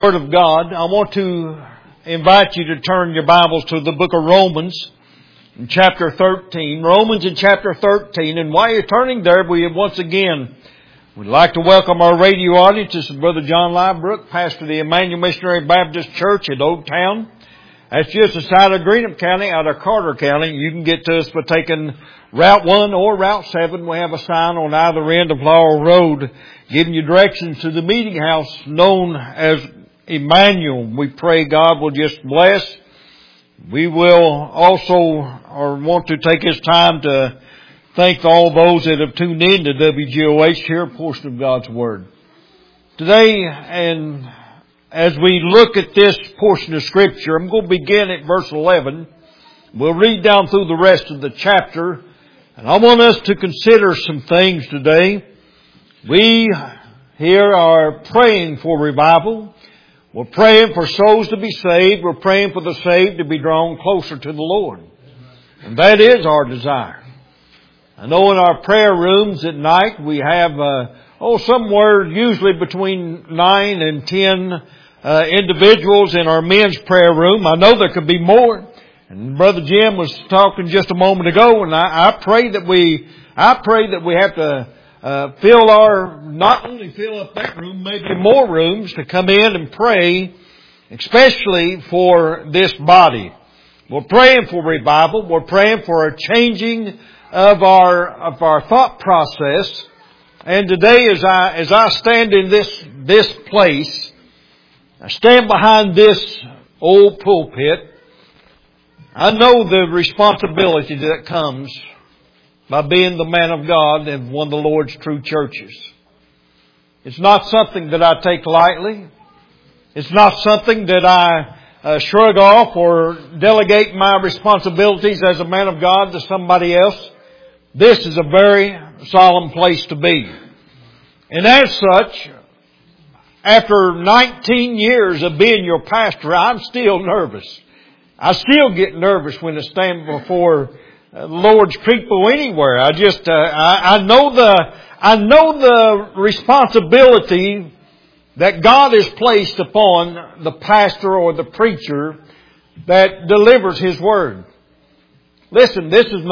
Word of God, I want to invite you to turn your Bibles to the book of Romans in chapter 13. Romans in chapter 13. And while you're turning there, we'd like to welcome our radio audience. This is Brother John Liebrook, pastor of the Emmanuel Missionary Baptist Church at Oaktown. That's just outside of Greenup County, out of Carter County. You can get to us by taking Route 1 or Route 7. We have a sign on either end of Laurel Road giving you directions to the meeting house known as Emmanuel. We pray God will just bless. We will also want to take this time to thank all those that have tuned in to WGOH to hear a portion of God's Word. Today, and as we look at this portion of Scripture, I'm going to begin at verse 11. We'll read down through the rest of the chapter. And I want us to consider some things today. We here are praying for revival. We're praying for souls to be saved. We're praying for the saved to be drawn closer to the Lord. And that is our desire. I know in our prayer rooms at night we have, somewhere usually between 9 and 10 individuals in our men's prayer room. I know there could be more. And Brother Jim was talking just a moment ago, and I pray that we have to not only fill up that room, maybe more rooms to come in and pray, especially for this body. We're praying for revival. We're praying for a changing of our thought process. And today, as I stand in this place, I stand behind this old pulpit. I know the responsibility that comes by being the man of God in one of the Lord's true churches. It's not something that I take lightly. It's not something that I shrug off or delegate my responsibilities as a man of God to somebody else. This is a very solemn place to be. And as such, after 19 years of being your pastor, I'm still nervous. I still get nervous when I stand before the Lord's people anywhere. I know the responsibility that God has placed upon the pastor or the preacher that delivers His Word. Listen, this is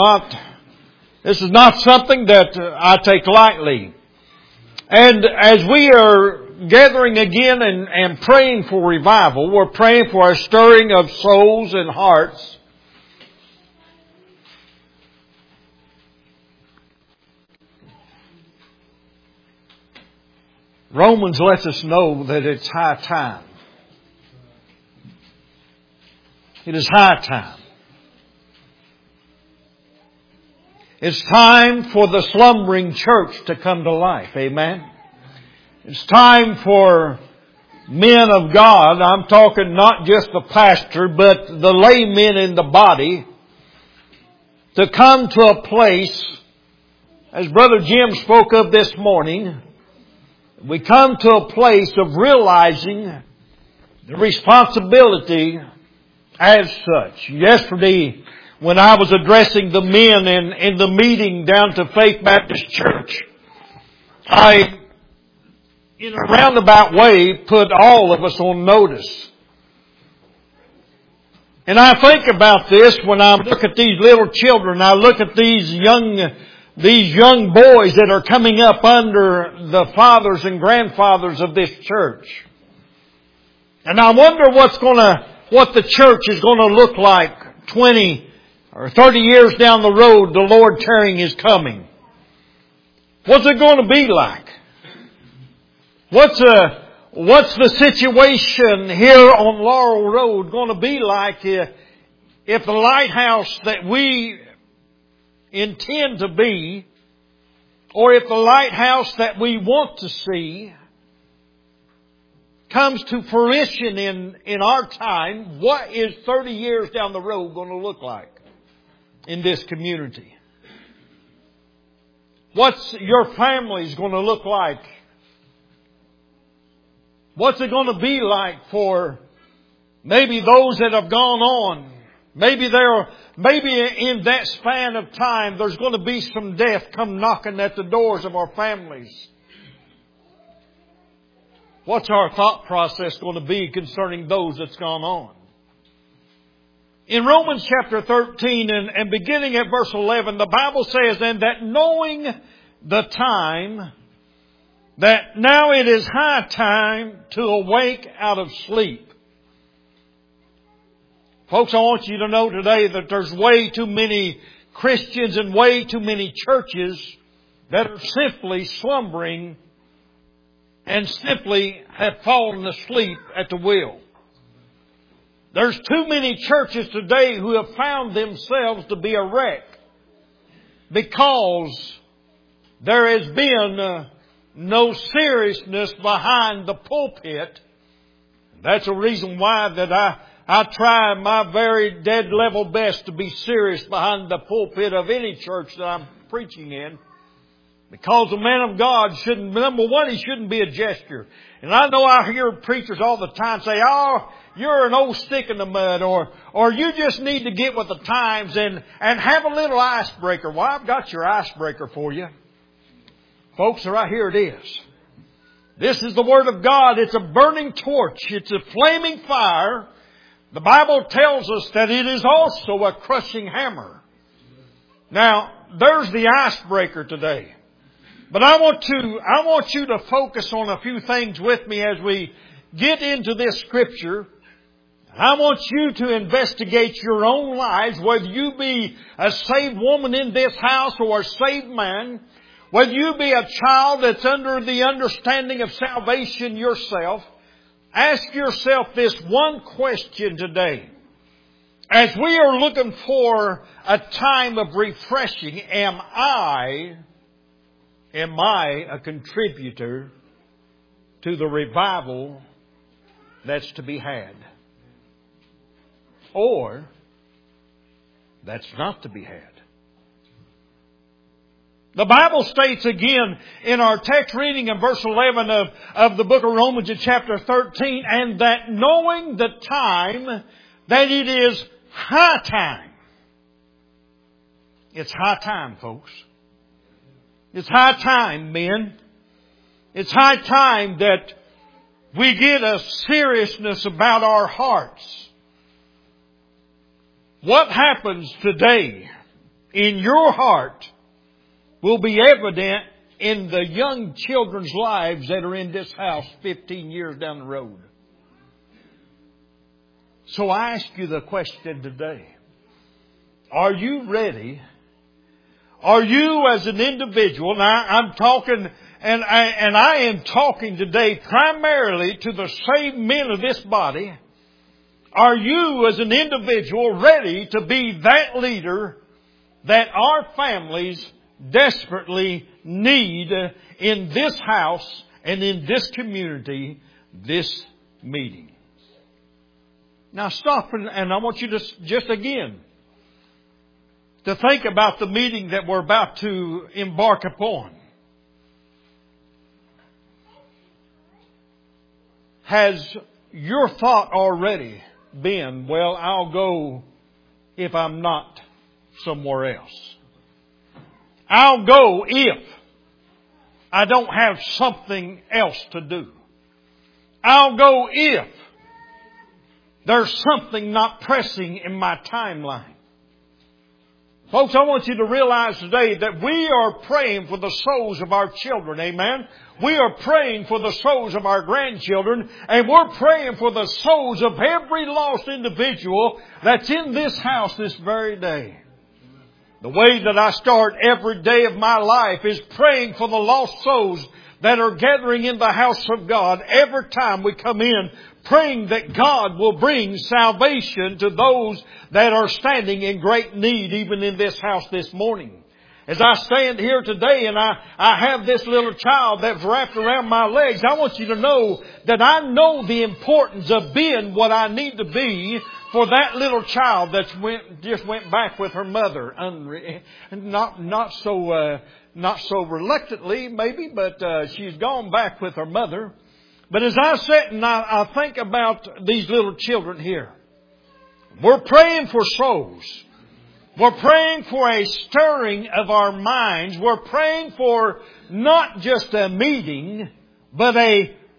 not something that I take lightly. And as we are gathering again and praying for revival, we're praying for a stirring of souls and hearts. Romans lets us know that it's high time. It is high time. It's time for the slumbering church to come to life. Amen. It's time for men of God. I'm talking not just the pastor, but the laymen in the body, to come to a place, as Brother Jim spoke of this morning, we come to a place of realizing the responsibility as such. Yesterday, when I was addressing the men in the meeting down to Faith Baptist Church, I, in a roundabout way, put all of us on notice. And I think about this when I look at these little children. I look at these young boys that are coming up under the fathers and grandfathers of this church. And I wonder what the church is going to look like 20 or 30 years down the road, the Lord tarrying His coming. What's it going to be like? What's the situation here on Laurel Road going to be like if the lighthouse that we intend to be, or if the lighthouse that we want to see comes to fruition in our time? What is 30 years down the road going to look like in this community? What's your family's going to look like? What's it going to be like for maybe those that have gone on? Maybe in that span of time, there's going to be some death come knocking at the doors of our families. What's our thought process going to be concerning those that's gone on? In Romans chapter 13 and beginning at verse 11, the Bible says, "And that knowing the time, that now it is high time to awake out of sleep." Folks, I want you to know today that there's way too many Christians and way too many churches that are simply slumbering and simply have fallen asleep at the wheel. There's too many churches today who have found themselves to be a wreck because there has been no seriousness behind the pulpit. That's a reason why that I try my very dead level best to be serious behind the pulpit of any church that I'm preaching in. Because the man of God shouldn't, number one, he shouldn't be a gesture. And I know I hear preachers all the time say, "Oh, you're an old stick in the mud," or "You just need to get with the times and have a little icebreaker." Well, I've got your icebreaker for you. Folks, right here it is. This is the Word of God. It's a burning torch. It's a flaming fire. The Bible tells us that it is also a crushing hammer. Now, there's the icebreaker today. But I want you to focus on a few things with me as we get into this Scripture. I want you to investigate your own lives, whether you be a saved woman in this house or a saved man, whether you be a child that's under the understanding of salvation yourself. Ask yourself this one question today. As we are looking for a time of refreshing, am I a contributor to the revival that's to be had? Or that's not to be had? The Bible states again in our text reading in verse 11 of the book of Romans in chapter 13, "And that knowing the time, that it is high time." It's high time, folks. It's high time, men. It's high time that we get a seriousness about our hearts. What happens today in your heart will be evident in the young children's lives that are in this house 15 years down the road. So I ask you the question today. Are you ready? Are you as an individual, now I'm talking, and I am talking today primarily to the saved men of this body. Are you as an individual ready to be that leader that our families desperately need in this house and in this community, this meeting? Now stop and I want you to just again to think about the meeting that we're about to embark upon. Has your thought already been, "Well, I'll go if I'm not somewhere else. I'll go if I don't have something else to do. I'll go if there's something not pressing in my timeline"? Folks, I want you to realize today that we are praying for the souls of our children. Amen. We are praying for the souls of our grandchildren. And we're praying for the souls of every lost individual that's in this house this very day. The way that I start every day of my life is praying for the lost souls that are gathering in the house of God every time we come in, praying that God will bring salvation to those that are standing in great need even in this house this morning. As I stand here today and I have this little child that's wrapped around my legs, I want you to know that I know the importance of being what I need to be for that little child that just went back with her mother. Not so reluctantly maybe, but she's gone back with her mother. But as I sit and I think about these little children here, we're praying for souls. We're praying for a stirring of our minds. We're praying for not just a meeting, but a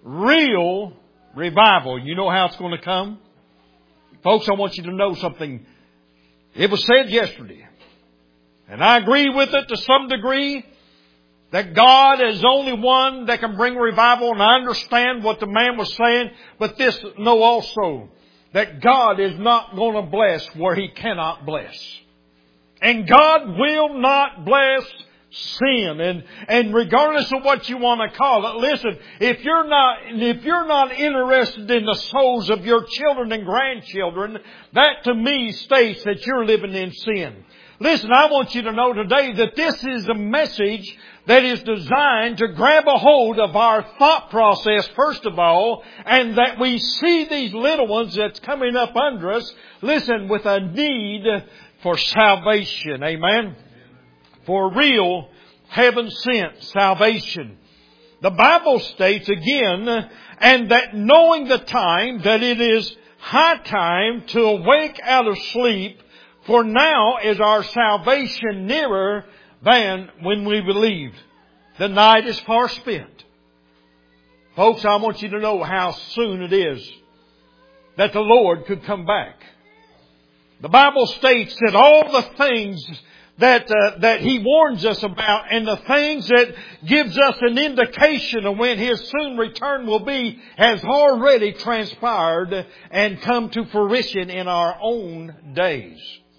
real revival. You know how it's going to come? Folks, I want you to know something. It was said yesterday, and I agree with it to some degree, that God is the only one that can bring revival, and I understand what the man was saying, but this know also that God is not going to bless where He cannot bless. And God will not bless sin. And regardless of what you want to call it, listen, if you're not interested in the souls of your children and grandchildren, that to me states that you're living in sin. Listen, I want you to know today that this is a message that is designed to grab a hold of our thought process, first of all, and that we see these little ones that's coming up under us, listen, with a need for salvation. Amen? For real, heaven-sent salvation. The Bible states again, and that knowing the time, that it is high time to awake out of sleep, for now is our salvation nearer than when we believed. The night is far spent. Folks, I want you to know how soon it is that the Lord could come back. The Bible states that all the things that He warns us about and the things that gives us an indication of when His soon return will be has already transpired and come to fruition in our own days.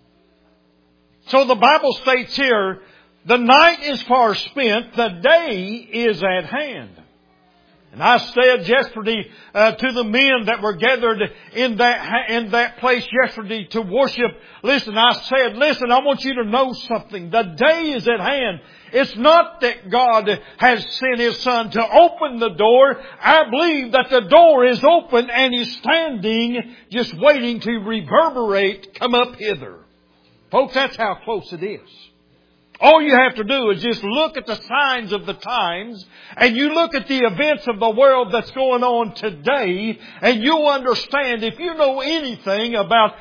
So the Bible states here, the night is far spent, the day is at hand. And I said yesterday to the men that were gathered in that place yesterday to worship, listen, I want you to know something. The day is at hand. It's not that God has sent His Son to open the door. I believe that the door is open and He's standing just waiting to reverberate, come up hither. Folks, that's how close it is. All you have to do is just look at the signs of the times, and you look at the events of the world that's going on today, and you'll understand, if you know anything about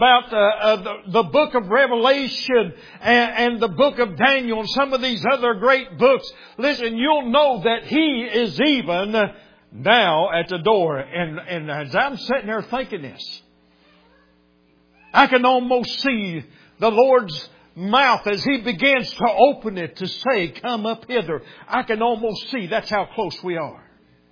the book of Revelation and the book of Daniel and some of these other great books, listen, you'll know that He is even now at the door. And as I'm sitting there thinking this, I can almost see the Lord's mouth as He begins to open it to say, come up hither. I can almost see that's how close we are.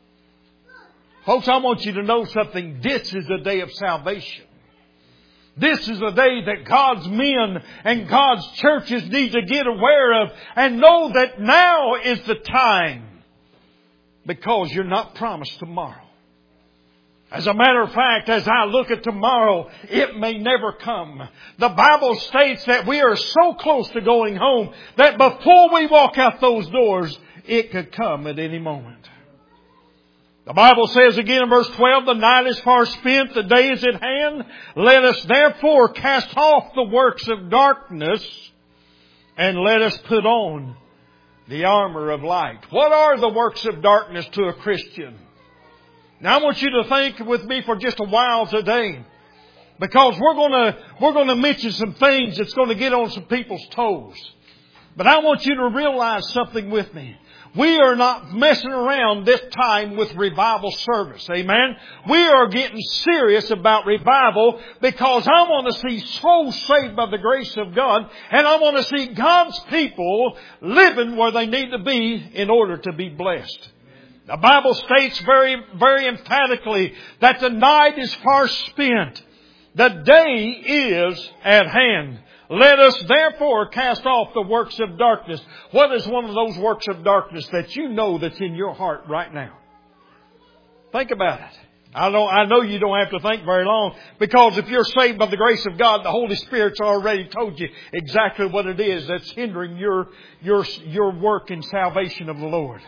Folks, I want you to know something. This is the day of salvation. This is the day that God's men and God's churches need to get aware of and know that now is the time, because you're not promised tomorrow. As a matter of fact, as I look at tomorrow, it may never come. The Bible states that we are so close to going home that before we walk out those doors, it could come at any moment. The Bible says again in verse 12, the night is far spent, the day is at hand. Let us therefore cast off the works of darkness and let us put on the armor of light. What are the works of darkness to a Christian? Now I want you to think with me for just a while today, because we're going to mention some things that's going to get on some people's toes. But I want you to realize something with me. We are not messing around this time with revival service. Amen. We are getting serious about revival, because I want to see souls saved by the grace of God, and I want to see God's people living where they need to be in order to be blessed. The Bible states very, very emphatically that the night is far spent. The day is at hand. Let us therefore cast off the works of darkness. What is one of those works of darkness that you know that's in your heart right now? Think about it. I know you don't have to think very long, because if you're saved by the grace of God, the Holy Spirit's already told you exactly what it is that's hindering your work in salvation of the Lord.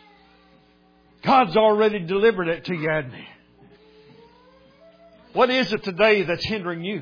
God's already delivered it to you, hasn't He? What is it today that's hindering you?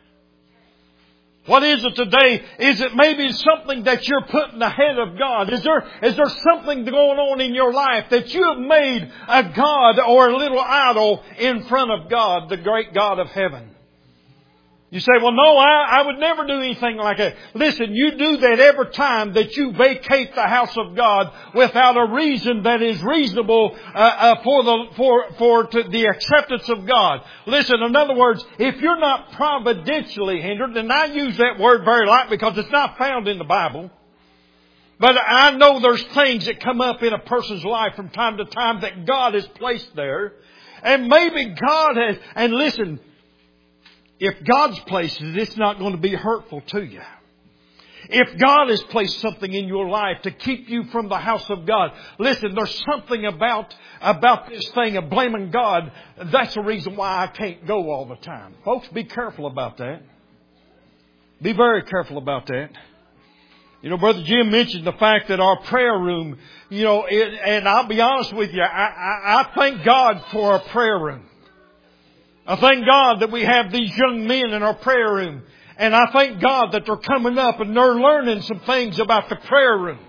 What is it today? Is it maybe something that you're putting ahead of God? Is there something going on in your life that you have made a God or a little idol in front of God, the great God of heaven? You say, well, no, I would never do anything like that. Listen, you do that every time that you vacate the house of God without a reason that is reasonable for the acceptance of God. Listen, in other words, if you're not providentially hindered, and I use that word very lightly because it's not found in the Bible, but I know there's things that come up in a person's life from time to time that God has placed there. And maybe God has, and listen, if God's placed it, it's not going to be hurtful to you. If God has placed something in your life to keep you from the house of God, listen, there's something about this thing of blaming God. That's the reason why I can't go all the time. Folks, be careful about that. Be very careful about that. You know, Brother Jim mentioned the fact that our prayer room, you know, and I'll be honest with you, I thank God for our prayer room. I thank God that we have these young men in our prayer room. And I thank God that they're coming up and they're learning some things about the prayer room.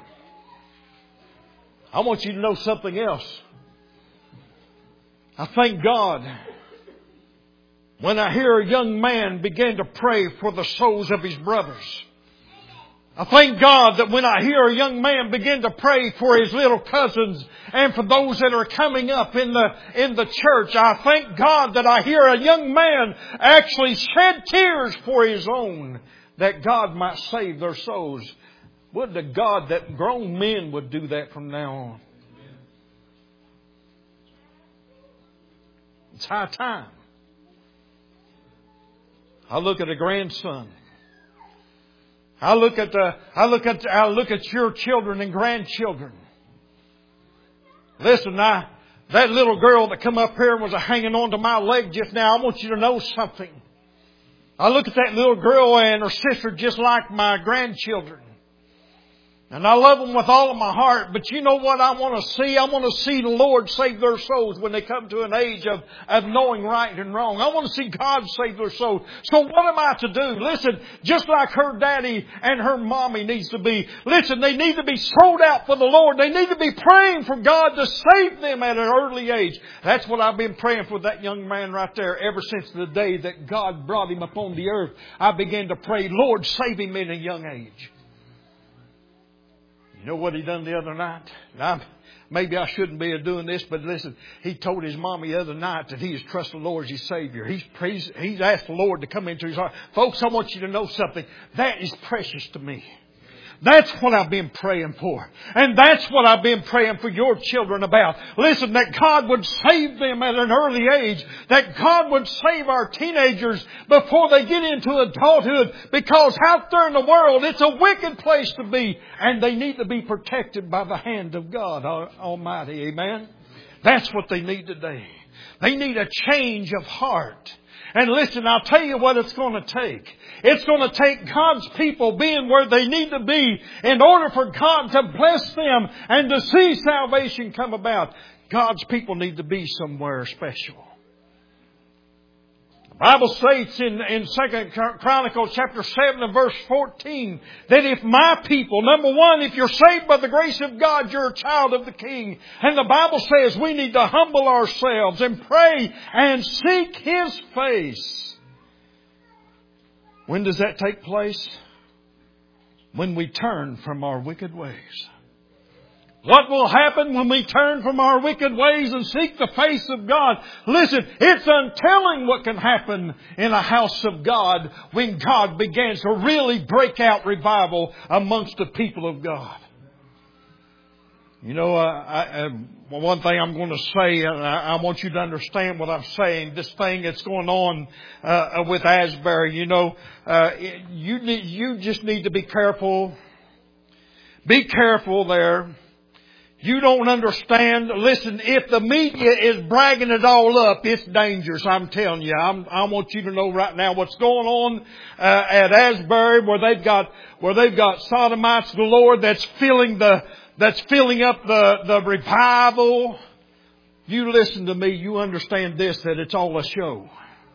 I want you to know something else. I thank God when I hear a young man begin to pray for the souls of his brothers. I thank God that when I hear a young man begin to pray for his little cousins and for those that are coming up in the church, I thank God that I hear a young man actually shed tears for his own, that God might save their souls. Would to God that grown men would do that from now on. It's high time. I look at a grandson. I look at your children and grandchildren. Listen, that little girl that come up here and was hanging on to my leg just now, I want you to know something. I look at that little girl and her sister just like my grandchildren. And I love them with all of my heart. But you know what I want to see? I want to see the Lord save their souls when they come to an age of knowing right and wrong. I want to see God save their souls. So what am I to do? Listen, just like her daddy and her mommy needs to be. Listen, they need to be sold out for the Lord. They need to be praying for God to save them at an early age. That's what I've been praying for that young man right there ever since the day that God brought him upon the earth. I began to pray, Lord, save him in a young age. You know what he done the other night? Now, maybe I shouldn't be doing this, but listen, he told his mommy the other night that he has trusted the Lord as his Savior. He's asked the Lord to come into his heart. Folks, I want you to know something. That is precious to me. That's what I've been praying for. And that's what I've been praying for your children about. Listen, that God would save them at an early age. That God would save our teenagers before they get into adulthood. Because out there in the world, it's a wicked place to be. And they need to be protected by the hand of God Almighty. Amen? That's what they need today. They need a change of heart. And listen, I'll tell you what it's going to take. It's going to take God's people being where they need to be in order for God to bless them and to see salvation come about. God's people need to be somewhere special. The Bible states in 2 Chronicles chapter 7 and verse 14 that if my people, number one, if you're saved by the grace of God, you're a child of the King. And the Bible says we need to humble ourselves and pray and seek His face. When does that take place? When we turn from our wicked ways. What will happen when we turn from our wicked ways and seek the face of God? Listen, it's untelling what can happen in a house of God when God begins to really break out revival amongst the people of God. You know, one thing I'm going to say, and I want you to understand what I'm saying, this thing that's going on with Asbury, you know, you just need to be careful. Be careful there. You don't understand. Listen, if the media is bragging it all up, it's dangerous. I'm telling you. I want you to know right now what's going on at Asbury, where they've got sodomites galore that's filling up the revival. You listen to me. You understand this, that it's all a show.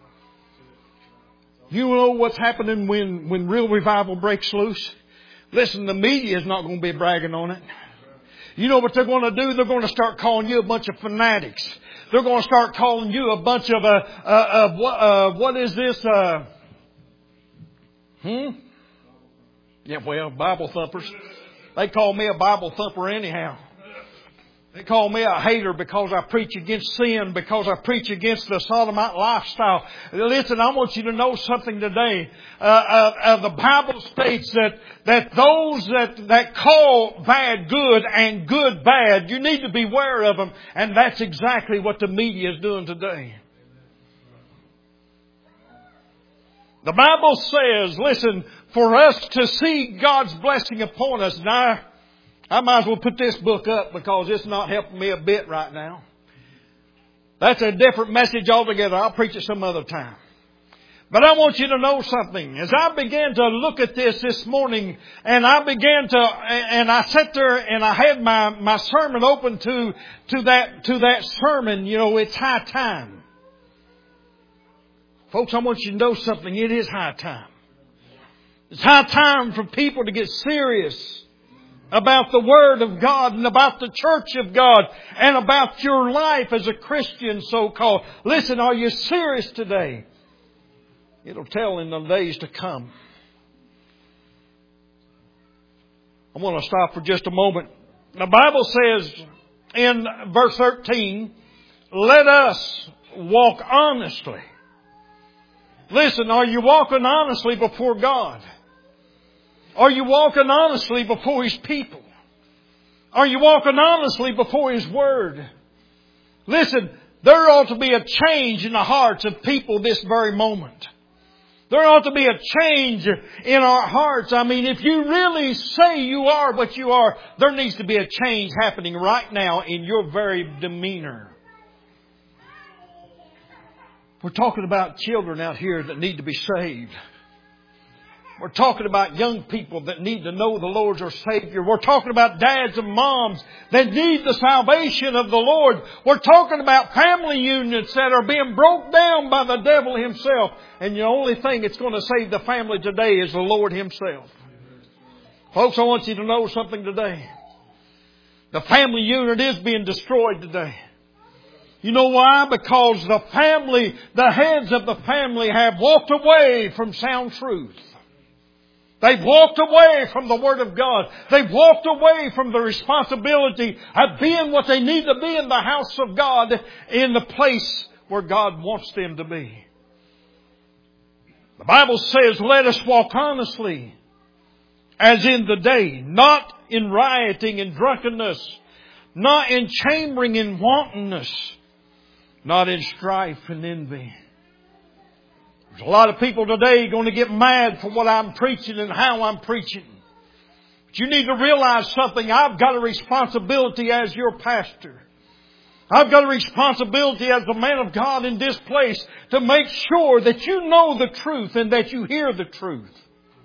You know what's happening when real revival breaks loose? Listen, the media is not going to be bragging on it. You know what they're going to do? They're going to start calling you a bunch of fanatics. They're going to start calling you a bunch of what is this? Yeah, well, Bible thumpers. They call me a Bible thumper anyhow. They call me a hater because I preach against sin, because I preach against the sodomite lifestyle. Listen, I want you to know something today. The Bible states that those that call bad good and good bad, you need to beware of them. And that's exactly what the media is doing today. The Bible says, listen, for us to see God's blessing upon us. Now, I might as well put this book up because it's not helping me a bit right now. That's a different message altogether. I'll preach it some other time. But I want you to know something. As I began to look at this morning, and I sat there and I had my sermon open to that sermon, you know, it's high time. Folks, I want you to know something. It is high time. It's high time for people to get serious about the Word of God and about the church of God and about your life as a Christian, so-called. Listen, are you serious today? It'll tell in the days to come. I want to stop for just a moment. The Bible says in verse 13, let us walk honestly. Listen, are you walking honestly before God? Are you walking honestly before His people? Are you walking honestly before His Word? Listen, there ought to be a change in the hearts of people this very moment. There ought to be a change in our hearts. I mean, if you really say you are what you are, there needs to be a change happening right now in your very demeanor. We're talking about children out here that need to be saved. We're talking about young people that need to know the Lord's our Savior. We're talking about dads and moms that need the salvation of the Lord. We're talking about family units that are being broke down by the devil himself. And the only thing that's going to save the family today is the Lord Himself. Folks, I want you to know something today. The family unit is being destroyed today. You know why? Because the heads of the family have walked away from sound truth. They've walked away from the Word of God. They've walked away from the responsibility of being what they need to be in the house of God, in the place where God wants them to be. The Bible says, let us walk honestly as in the day, not in rioting and drunkenness, not in chambering and wantonness, not in strife and envy. There's a lot of people today going to get mad for what I'm preaching and how I'm preaching. But you need to realize something. I've got a responsibility as your pastor. I've got a responsibility as the man of God in this place to make sure that you know the truth and that you hear the truth.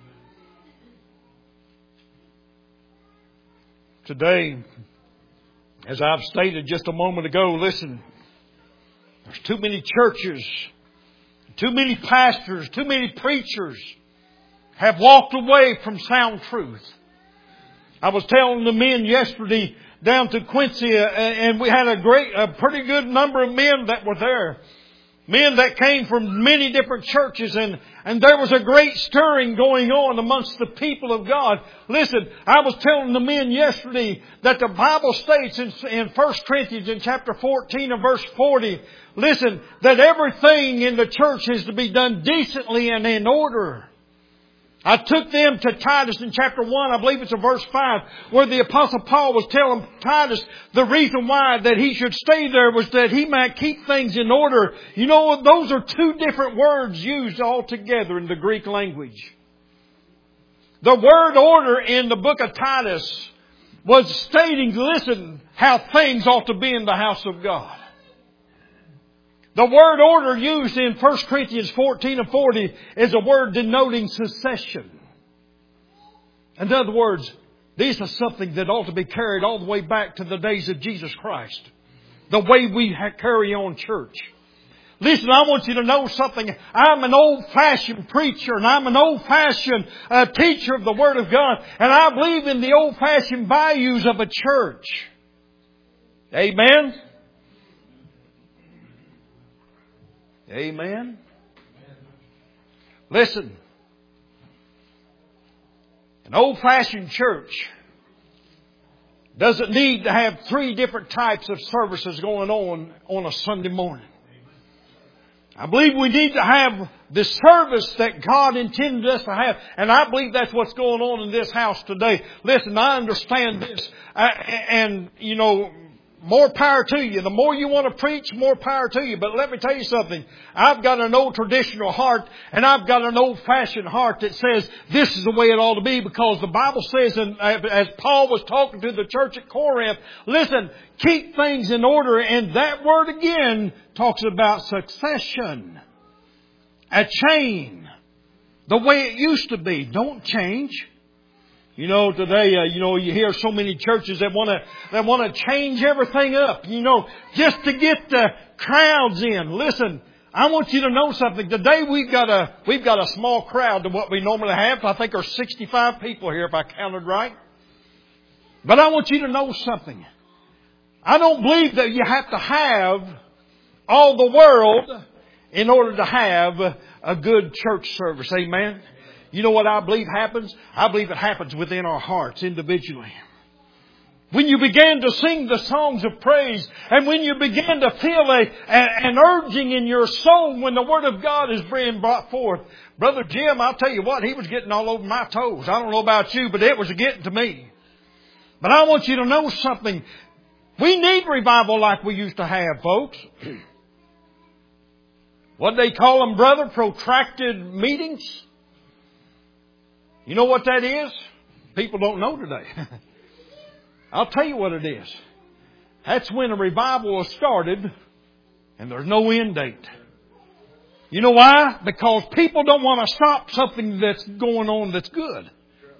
Today, as I've stated just a moment ago, listen, there's too many churches, too many pastors, too many preachers have walked away from sound truth. I was telling the men yesterday down to Quincy, and we had a pretty good number of men that were there. Men that came from many different churches, and there was a great stirring going on amongst the people of God. Listen, I was telling the men yesterday that the Bible states in 1 Corinthians in chapter 14 and verse 40, listen, that everything in the church is to be done decently and in order. I took them to Titus in chapter 1, I believe it's in verse 5, where the Apostle Paul was telling Titus the reason why that he should stay there was that he might keep things in order. You know, those are two different words used all together in the Greek language. The word order in the book of Titus was stating, listen, how things ought to be in the house of God. The word order used in 1 Corinthians 14 and 40 is a word denoting succession. In other words, this is something that ought to be carried all the way back to the days of Jesus Christ. The way we carry on church. Listen, I want you to know something. I'm an old-fashioned preacher and I'm an old-fashioned teacher of the Word of God. And I believe in the old-fashioned values of a church. Amen? Amen. Listen, An old-fashioned church doesn't need to have 3 different types of services going on a Sunday morning. I believe we need to have the service that God intended us to have. And I believe that's what's going on in this house today. Listen, I understand this. And, you know, more power to you. The more you want to preach, more power to you. But let me tell you something. I've got an old traditional heart, and I've got an old-fashioned heart that says this is the way it ought to be, because the Bible says, and as Paul was talking to the church at Corinth, listen, keep things in order. And that word again talks about succession. A chain. The way it used to be. Don't change. You know, today, you hear so many churches that want to change everything up, just to get the crowds in. Listen, I want you to know something. Today we've got a small crowd to what we normally have. I think there's 65 people here if I counted right. But I want you to know something. I don't believe that you have to have all the world in order to have a good church service. Amen. You know what I believe happens? I believe it happens within our hearts individually. When you begin to sing the songs of praise, and when you begin to feel an urging in your soul when the Word of God is being brought forth. Brother Jim, I'll tell you what, he was getting all over my toes. I don't know about you, but it was getting to me. But I want you to know something. We need revival like we used to have, folks. What they call them, brother? Protracted meetings. You know what that is? People don't know today. I'll tell you what it is. That's when a revival is started and there's no end date. You know why? Because people don't want to stop something that's going on that's good.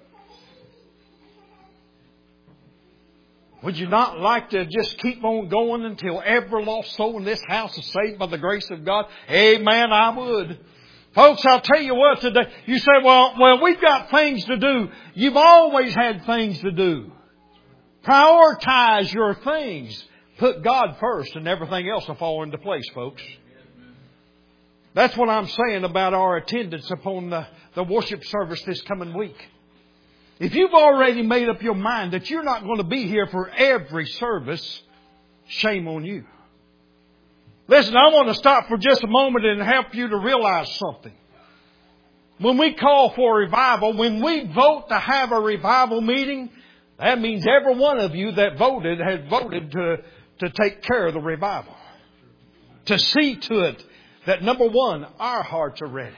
Would you not like to just keep on going until every lost soul in this house is saved by the grace of God? Amen, I would. Folks, I'll tell you what today. You say, well, we've got things to do. You've always had things to do. Prioritize your things. Put God first and everything else will fall into place, folks. That's what I'm saying about our attendance upon the worship service this coming week. If you've already made up your mind that you're not going to be here for every service, shame on you. Listen, I want to stop for just a moment and help you to realize something. When we call for revival, when we vote to have a revival meeting, that means every one of you that voted has voted to take care of the revival. To see to it that, number one, our hearts are ready.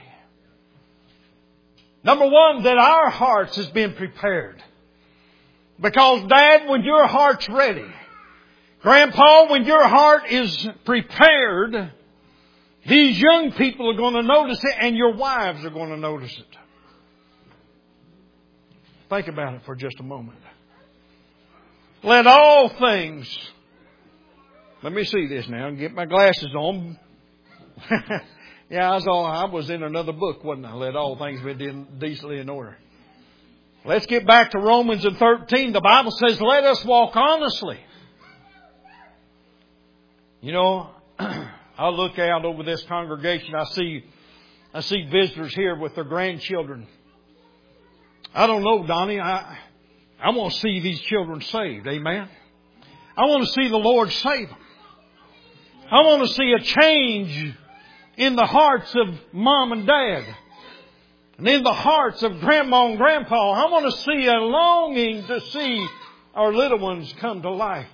Number one, that our hearts has been prepared. Because, Dad, when your heart's ready, Grandpa, when your heart is prepared, these young people are going to notice it and your wives are going to notice it. Think about it for just a moment. Let all things... Let me see this now and get my glasses on. Yeah, I was in another book, wasn't I? Let all things be decently in order. Let's get back to Romans 13. The Bible says, let us walk honestly. You know, I look out over this congregation. I see visitors here with their grandchildren. I don't know, Donnie. I want to see these children saved. Amen. I want to see the Lord save them. I want to see a change in the hearts of Mom and Dad. And in the hearts of Grandma and Grandpa. I want to see a longing to see our little ones come to life.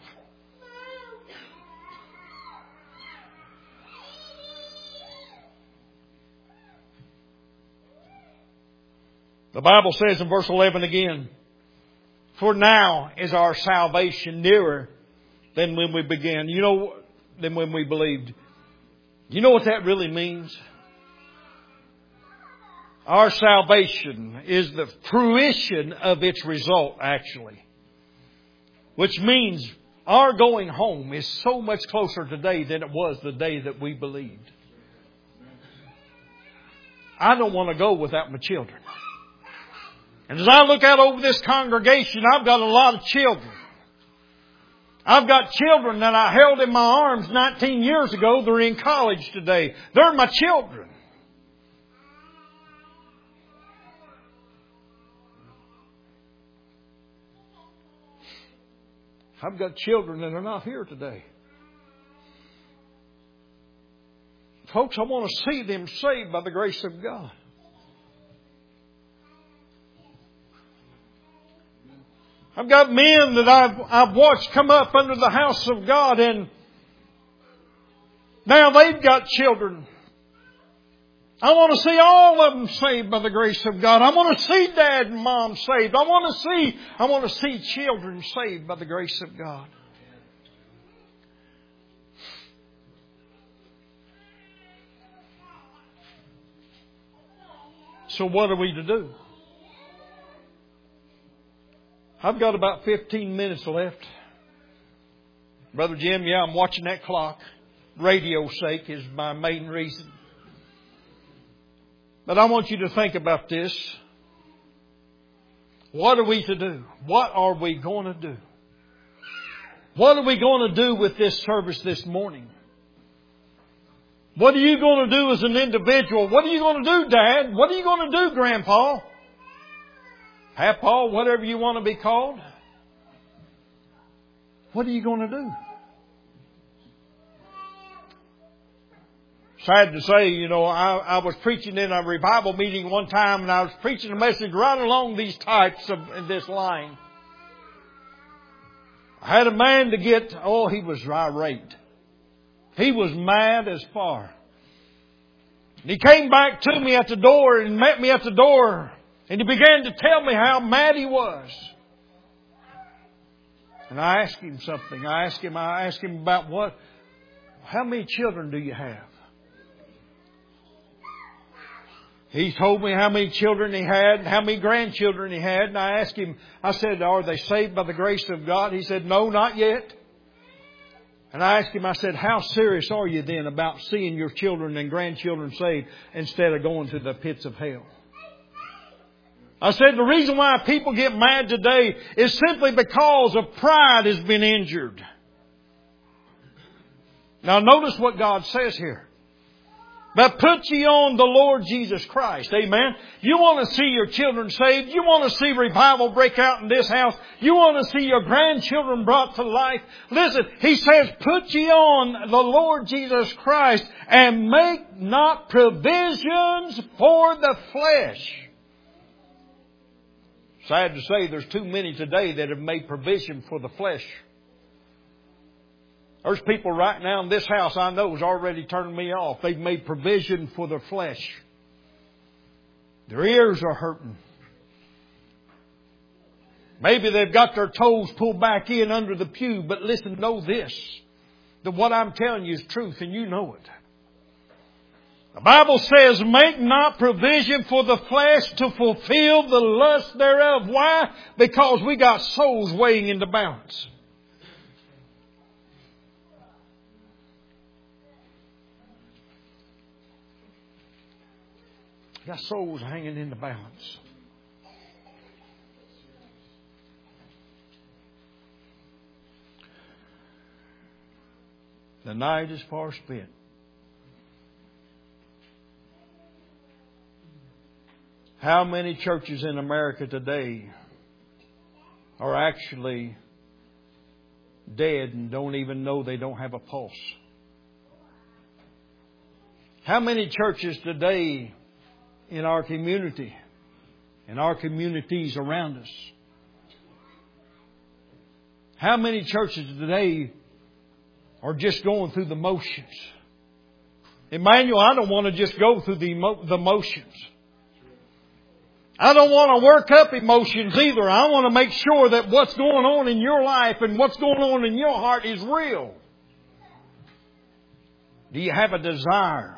The Bible says in verse 11 again, for now is our salvation nearer than when we began. Than when we believed. You know what that really means? Our salvation is the fruition of its result, actually. Which means our going home is so much closer today than it was the day that we believed. I don't want to go without my children. And as I look out over this congregation, I've got a lot of children. I've got children that I held in my arms 19 years ago. They're in college today. They're my children. I've got children that are not here today. Folks, I want to see them saved by the grace of God. I've got men that I've watched come up under the house of God, and now they've got children. I want to see all of them saved by the grace of God. I want to see dad and mom saved. I want to see children saved by the grace of God. So what are we to do? I've got about 15 minutes left. Brother Jim, I'm watching that clock. Radio's sake is my main reason. But I want you to think about this. What are we to do? What are we going to do? What are we going to do with this service this morning? What are you going to do as an individual? What are you going to do, Dad? What are you going to do, Grandpa? Papaw, whatever you want to be called. What are you going to do? Sad to say, I was preaching in a revival meeting one time, and I was preaching a message right along these types in this line. I had a man to get, he was irate. He was mad as far. And he came back to me at the door and met me at the door, and he began to tell me how mad he was. And I asked him something. I asked him about how many children do you have? He told me how many children he had and how many grandchildren he had. And I asked him, I said, are they saved by the grace of God? He said, no, not yet. And I asked him, I said, how serious are you then about seeing your children and grandchildren saved instead of going to the pits of hell? I said, the reason why people get mad today is simply because of pride has been injured. Now notice what God says here. But put ye on the Lord Jesus Christ. Amen. You want to see your children saved. You want to see revival break out in this house. You want to see your grandchildren brought to life. Listen, He says, put ye on the Lord Jesus Christ and make not provisions for the flesh. Sad to say, there's too many today that have made provision for the flesh. There's people right now in this house I know is already turning me off. They've made provision for their flesh. Their ears are hurting. Maybe they've got their toes pulled back in under the pew. But listen, know this. That what I'm telling you is truth, and you know it. The Bible says, make not provision for the flesh to fulfill the lust thereof. Why? Because we got souls weighing in the balance. Got souls hanging in the balance. The night is far spent. How many churches in America today are actually dead and don't even know they don't have a pulse? How many churches today in our community, in our communities around us? How many churches today are just going through the motions? Emmanuel, I don't want to just go through the motions. I don't want to work up emotions either. I want to make sure that what's going on in your life and what's going on in your heart is real. Do you have a desire?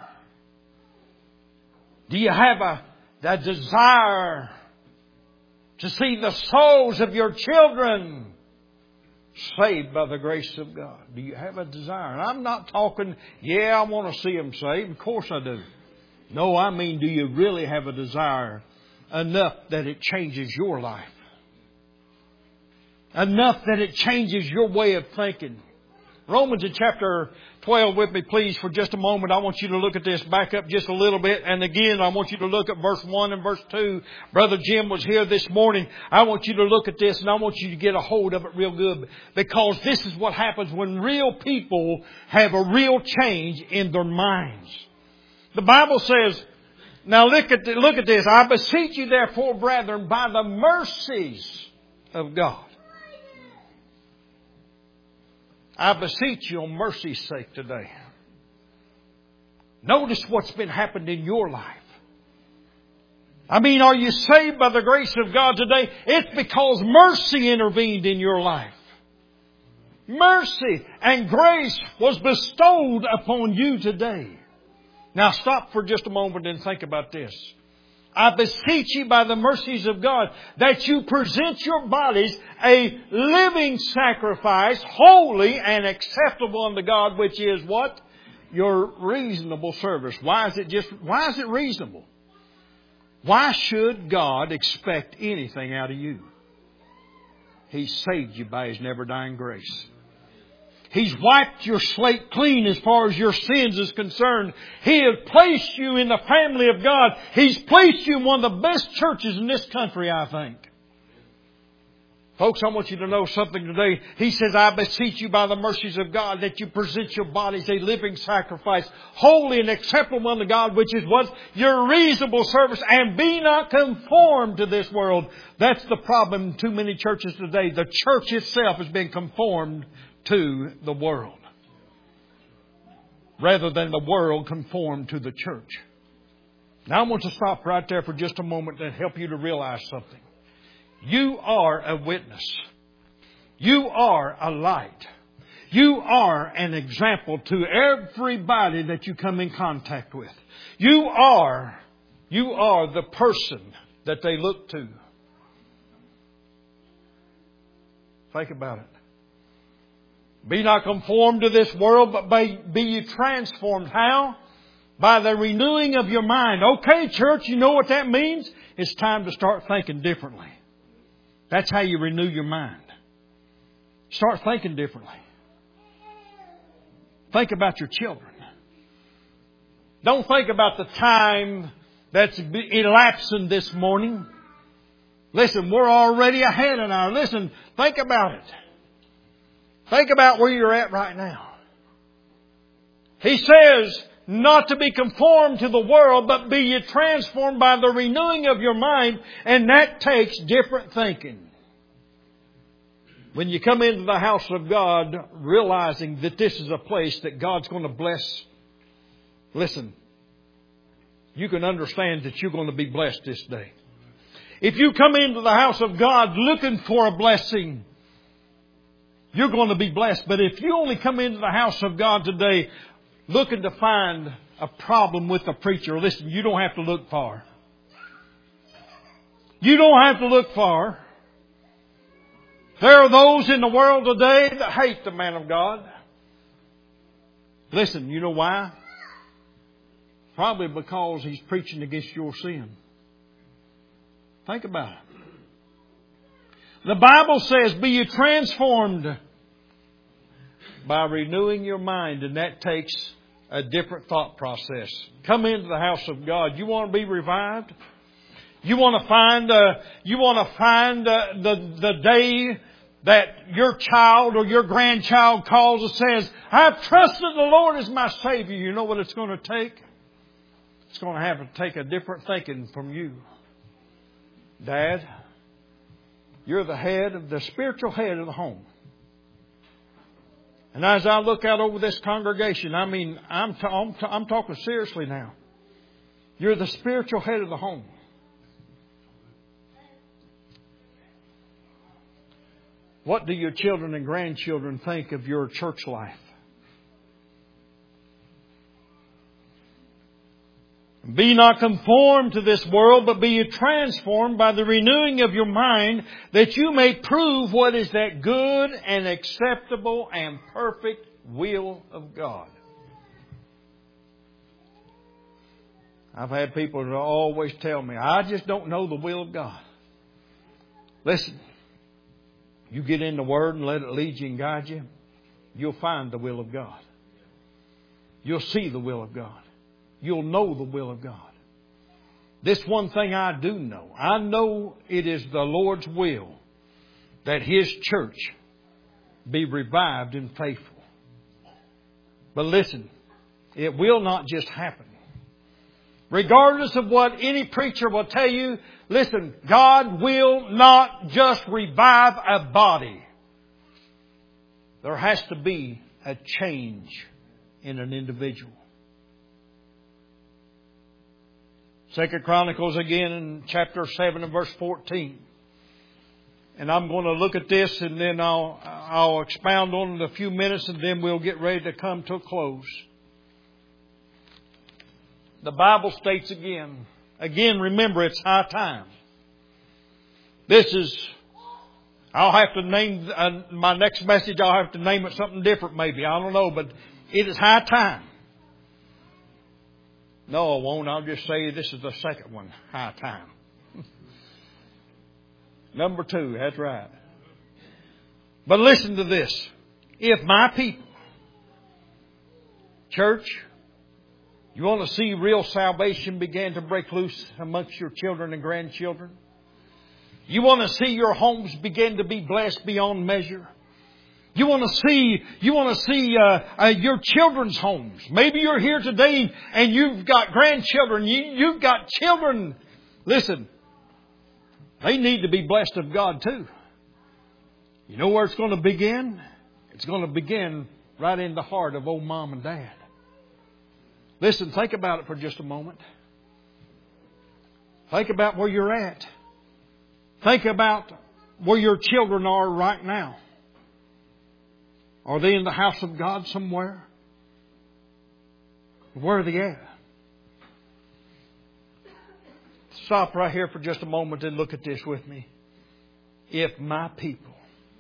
Do you have that desire to see the souls of your children saved by the grace of God? Do you have a desire? And I'm not talking, I want to see them saved. Of course I do. No, I mean, do you really have a desire enough that it changes your life? Enough that it changes your way of thinking? Romans in chapter 12 with me, please, for just a moment. I want you to look at this, back up just a little bit. And again, I want you to look at verse 1 and verse 2. Brother Jim was here this morning. I want you to look at this, and I want you to get a hold of it real good. Because this is what happens when real people have a real change in their minds. The Bible says, now look at this. I beseech you therefore, brethren, by the mercies of God. I beseech you on mercy's sake today. Notice what's been happening in your life. I mean, are you saved by the grace of God today? It's because mercy intervened in your life. Mercy and grace was bestowed upon you today. Now stop for just a moment and think about this. I beseech you by the mercies of God that you present your bodies a living sacrifice, holy and acceptable unto God, which is what? Your reasonable service. Why is it reasonable? Why should God expect anything out of you? He saved you by His never dying grace. He's wiped your slate clean as far as your sins is concerned. He has placed you in the family of God. He's placed you in one of the best churches in this country, I think. Folks, I want you to know something today. He says, I beseech you by the mercies of God that you present your bodies a living sacrifice, holy and acceptable unto God, which is what? Your reasonable service. And be not conformed to this world. That's the problem in too many churches today. The church itself has been conformed to the world, rather than the world conform to the church. Now I want to stop right there for just a moment and help you to realize something. You are a witness. You are a light. You are an example to everybody that you come in contact with. You are the person that they look to. Think about it. Be not conformed to this world, but be ye transformed. How? By the renewing of your mind. Okay, church, you know what that means? It's time to start thinking differently. That's how you renew your mind. Start thinking differently. Think about your children. Don't think about the time that's elapsing this morning. Listen, we're already ahead in our... Listen, think about it. Think about where you're at right now. He says not to be conformed to the world, but be ye transformed by the renewing of your mind, and that takes different thinking. When you come into the house of God, realizing that this is a place that God's going to bless, listen, you can understand that you're going to be blessed this day. If you come into the house of God looking for a blessing, you're going to be blessed. But if you only come into the house of God today looking to find a problem with the preacher, listen, you don't have to look far. You don't have to look far. There are those in the world today that hate the man of God. Listen, you know why? Probably because he's preaching against your sin. Think about it. The Bible says, be ye transformed by renewing your mind, and that takes a different thought process. Come into the house of God. You want to be revived? You want to find the day that your child or your grandchild calls and says, I've trusted the Lord as my Savior. You know what it's going to take? It's going to have to take a different thinking from you. Dad, you're the spiritual head of the home. And as I look out over this congregation, I mean, I'm talking seriously now. You're the spiritual head of the home. What do your children and grandchildren think of your church life? Be not conformed to this world, but be ye transformed by the renewing of your mind, that you may prove what is that good and acceptable and perfect will of God. I've had people that always tell me, I just don't know the will of God. Listen, you get in the Word and let it lead you and guide you. you'll find the will of God. You'll see the will of God. You'll know the will of God. This one thing I do know. I know it is the Lord's will that His church be revived and faithful. But listen, it will not just happen. Regardless of what any preacher will tell you, listen, God will not just revive a body. There has to be a change in an individual. 2 Chronicles again in chapter 7 and verse 14. And I'm going to look at this and then I'll expound on it in a few minutes and then we'll get ready to come to a close. The Bible states again, remember it's high time. I'll have to name, my next message I'll have to name it something different maybe. I don't know, but it is high time. No, I won't. I'll just say this is the second one, high time. Number 2, that's right. But listen to this. If my people, church, you want to see real salvation begin to break loose amongst your children and grandchildren? You want to see your homes begin to be blessed beyond measure? You want to see your children's homes. Maybe you're here today and you've got grandchildren. You've got children. Listen, they need to be blessed of God too. You know where it's going to begin? It's going to begin right in the heart of old mom and dad. Listen, think about it for just a moment. Think about where you're at. Think about where your children are right now. Are they in the house of God somewhere? Where are they at? Stop right here for just a moment and look at this with me. If my people.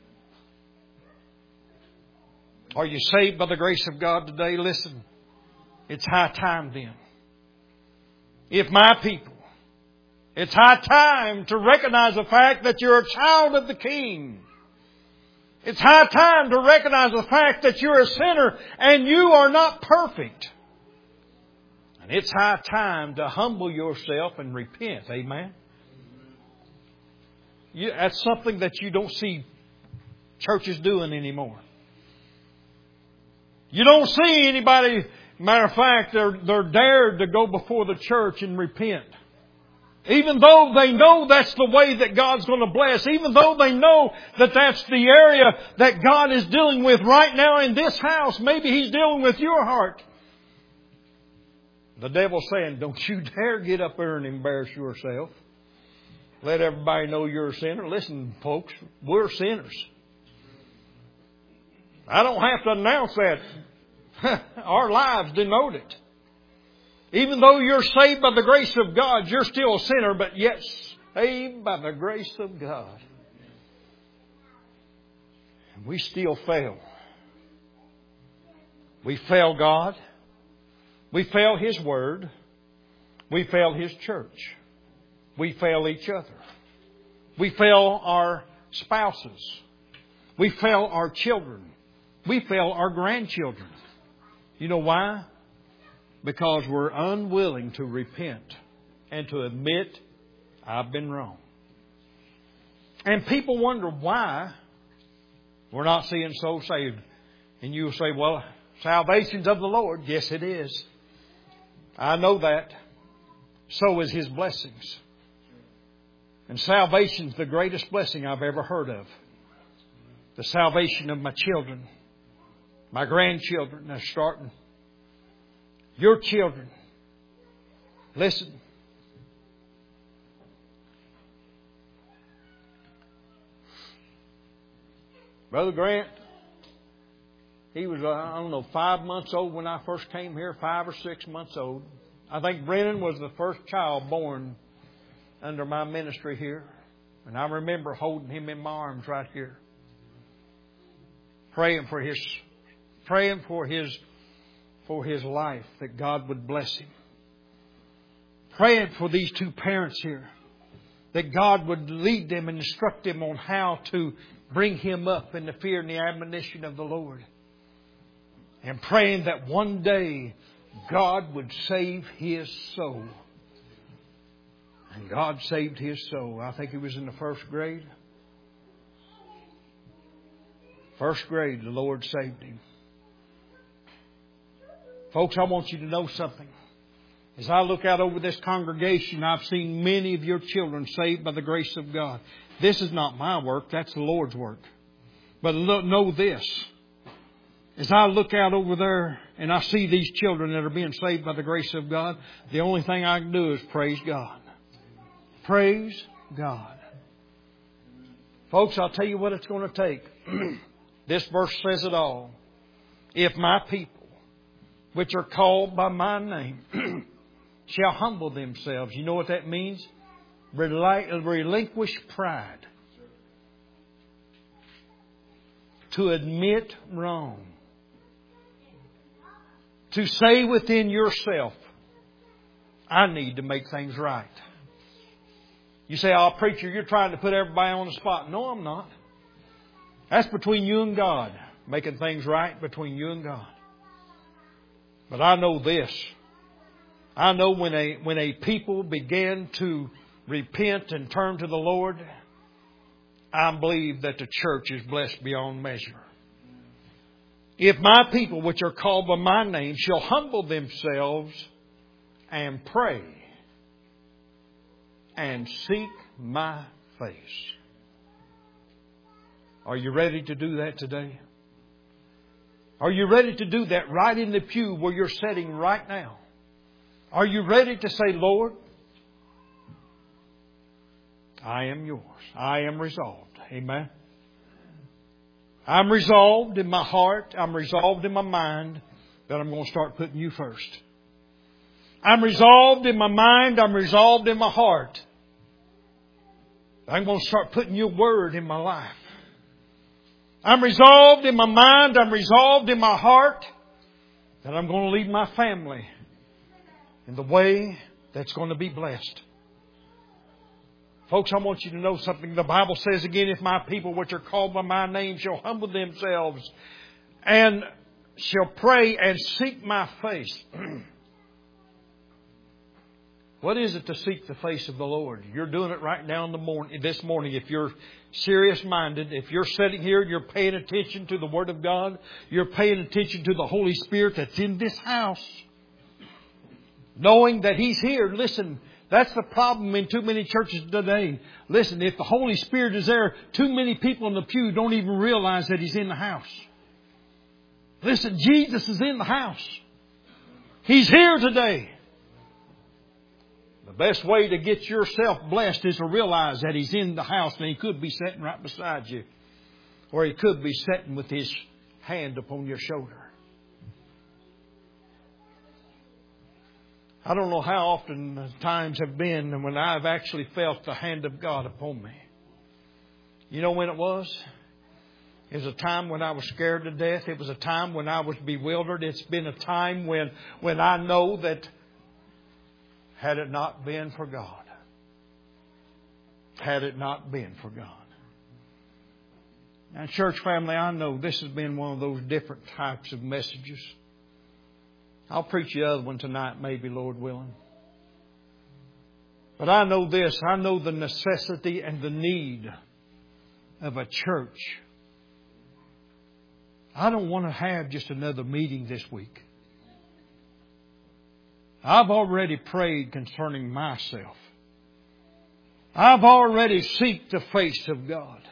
Are you saved by the grace of God today? Listen. It's high time then. If my people. It's high time to recognize the fact that you're a child of the King. It's high time to recognize the fact that you're a sinner and you are not perfect. And it's high time to humble yourself and repent. Amen? That's something that you don't see churches doing anymore. You don't see anybody, matter of fact, they're dared to go before the church and repent. Even though they know that's the way that God's going to bless. Even though they know that that's the area that God is dealing with right now in this house. Maybe He's dealing with your heart. The devil's saying, don't you dare get up there and embarrass yourself. Let everybody know you're a sinner. Listen, folks, we're sinners. I don't have to announce that. Our lives denote it. Even though you're saved by the grace of God, you're still a sinner, but yet saved by the grace of God. And we still fail. We fail God. We fail His Word. We fail His church. We fail each other. We fail our spouses. We fail our children. We fail our grandchildren. You know why? Because we're unwilling to repent and to admit, I've been wrong. And people wonder why we're not seeing souls saved. And you'll say, well, salvation's of the Lord. Yes, it is. I know that. So is His blessings. And salvation's the greatest blessing I've ever heard of. The salvation of my children, my grandchildren, they're starting. Your children. Listen. Brother Grant, he was, 5 months old when I first came here, 5 or 6 months old. I think Brennan was the first child born under my ministry here. And I remember holding him in my arms right here. Praying for his life, that God would bless him. Praying for these two parents here, that God would lead them and instruct them on how to bring him up in the fear and the admonition of the Lord. and praying that one day God would save his soul. And God saved his soul. I think he was in the first grade. First grade, the Lord saved him. Folks, I want you to know something. As I look out over this congregation, I've seen many of your children saved by the grace of God. This is not my work, that's the Lord's work. But know this. As I look out over there and I see these children that are being saved by the grace of God, the only thing I can do is praise God. Praise God. Folks, I'll tell you what it's going to take. This verse says it all. If my people, which are called by my name, shall humble themselves. You know what that means? Relinquish pride. To admit wrong. To say within yourself, I need to make things right. You say, oh, preacher, you're trying to put everybody on the spot. No, I'm not. That's between you and God. Making things right between you and God. But I know this. I know when a people begin to repent and turn to the Lord, I believe that the church is blessed beyond measure. If my people, which are called by my name, shall humble themselves and pray and seek my face. Are you ready to do that today? Are you ready to do that right in the pew where you're sitting right now? Are you ready to say, Lord, I am yours. I am resolved. Amen. I'm resolved in my heart. I'm resolved in my mind that I'm going to start putting you first. I'm resolved in my mind. I'm resolved in my heart. I'm going to start putting your word in my life. I'm resolved in my mind. I'm resolved in my heart that I'm going to lead my family in the way that's going to be blessed. Folks, I want you to know something. The Bible says again, if my people which are called by my name shall humble themselves and shall pray and seek my face. What is it to seek the face of the Lord? You're doing it right now in the morning, this morning. If you're serious-minded, if you're sitting here and you're paying attention to the Word of God, you're paying attention to the Holy Spirit that's in this house, knowing that He's here. Listen, that's the problem in too many churches today. Listen, if the Holy Spirit is there, too many people in the pew don't even realize that He's in the house. Listen, Jesus is in the house. He's here today. The best way to get yourself blessed is to realize that He's in the house and He could be sitting right beside you. Or He could be sitting with His hand upon your shoulder. I don't know how often times have been when I've actually felt the hand of God upon me. You know when it was? It was a time when I was scared to death. It was a time when I was bewildered. It's been a time when I know that had it not been for God. Had it not been for God. Now, church family, I know this has been one of those different types of messages. I'll preach the other one tonight, maybe, Lord willing. But I know this. I know the necessity and the need of a church. I don't want to have just another meeting this week. I've already prayed concerning myself. I've already sought the face of God.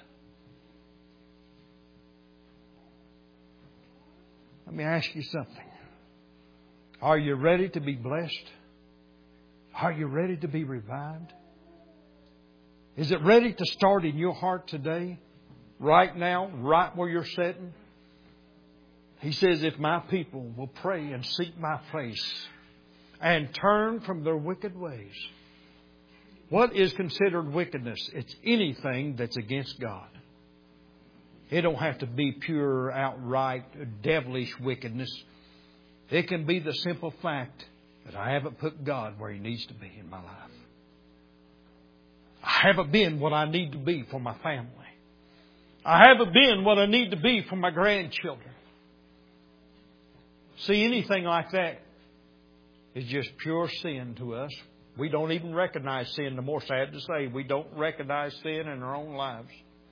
Let me ask you something. Are you ready to be blessed? Are you ready to be revived? Is it ready to start in your heart today? Right now, right where you're sitting? He says, if my people will pray and seek my face and turn from their wicked ways. What is considered wickedness? It's anything that's against God. It don't have to be pure, outright, devilish wickedness. It can be the simple fact that I haven't put God where He needs to be in my life. I haven't been what I need to be for my family. I haven't been what I need to be for my grandchildren. See, anything like that is just pure sin to us. We don't even recognize sin. The more sad to say, we don't recognize sin in our own lives.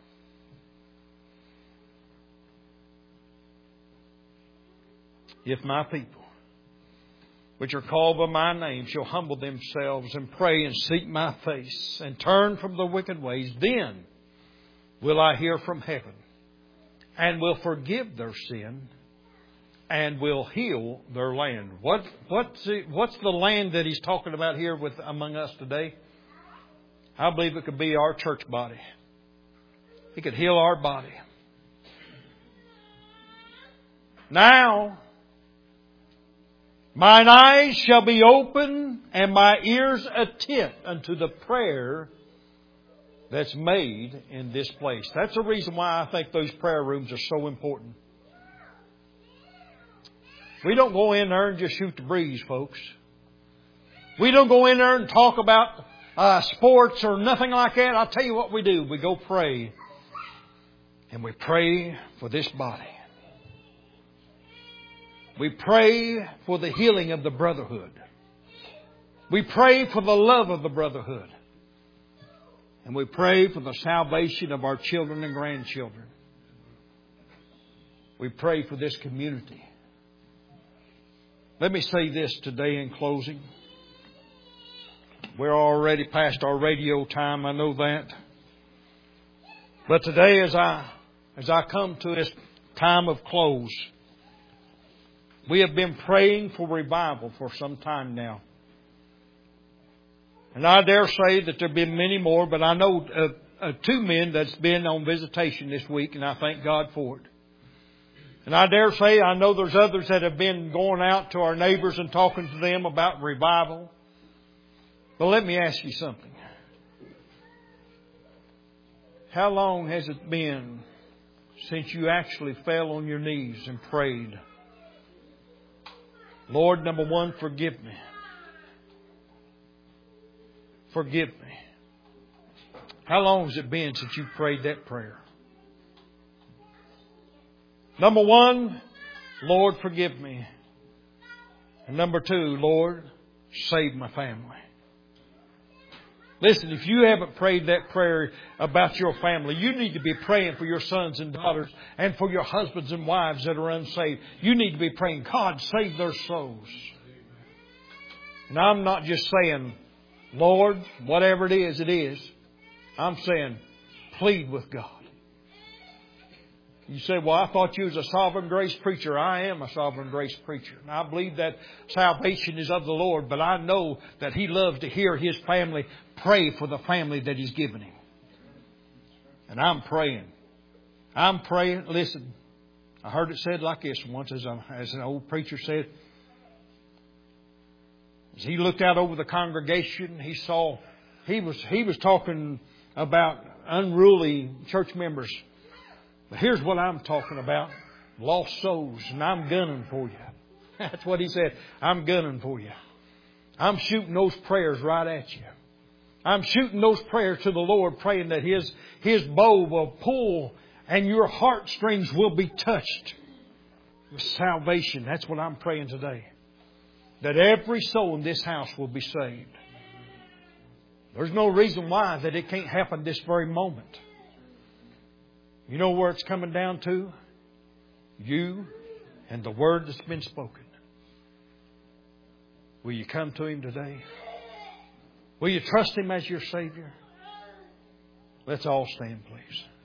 If my people, which are called by my name, shall humble themselves and pray and seek my face and turn from the wicked ways, then will I hear from heaven and will forgive their sin and will heal their land. What's the land that He's talking about here among us today? I believe it could be our church body. He could heal our body. Now, mine eyes shall be open and my ears attent unto the prayer that's made in this place. That's the reason why I think those prayer rooms are so important. We don't go in there and just shoot the breeze, folks. We don't go in there and talk about sports or nothing like that. I'll tell you what we do. We go pray. And we pray for this body. We pray for the healing of the brotherhood. We pray for the love of the brotherhood. And we pray for the salvation of our children and grandchildren. We pray for this community. Let me say this today in closing. We're already past our radio time, I know that. But today as I come to this time of close, we have been praying for revival for some time now. And I dare say that there have been many more, but I know two men that's been on visitation this week, and I thank God for it. And I dare say I know there's others that have been going out to our neighbors and talking to them about revival. But let me ask you something. How long has it been since you actually fell on your knees and prayed, Lord, number one, forgive me. Forgive me. How long has it been since you prayed that prayer? Number one, Lord, forgive me. And number two, Lord, save my family. Listen, if you haven't prayed that prayer about your family, you need to be praying for your sons and daughters and for your husbands and wives that are unsaved. You need to be praying, God, save their souls. And I'm not just saying, Lord, whatever it is, it is. I'm saying, plead with God. You say, well, I thought you was a sovereign grace preacher. I am a sovereign grace preacher. And I believe that salvation is of the Lord. But I know that He loves to hear His family pray for the family that He's given Him. And I'm praying. I'm praying. Listen, I heard it said like this once, as an old preacher said. As he looked out over the congregation, he was talking about unruly church members. But here's what I'm talking about. Lost souls. And I'm gunning for you. That's what he said. I'm gunning for you. I'm shooting those prayers right at you. I'm shooting those prayers to the Lord, praying that His bow will pull and your heartstrings will be touched with salvation. That's what I'm praying today. That every soul in this house will be saved. There's no reason why that it can't happen this very moment. You know where it's coming down to? You and the word that's been spoken. Will you come to Him today? Will you trust Him as your Savior? Let's all stand, please.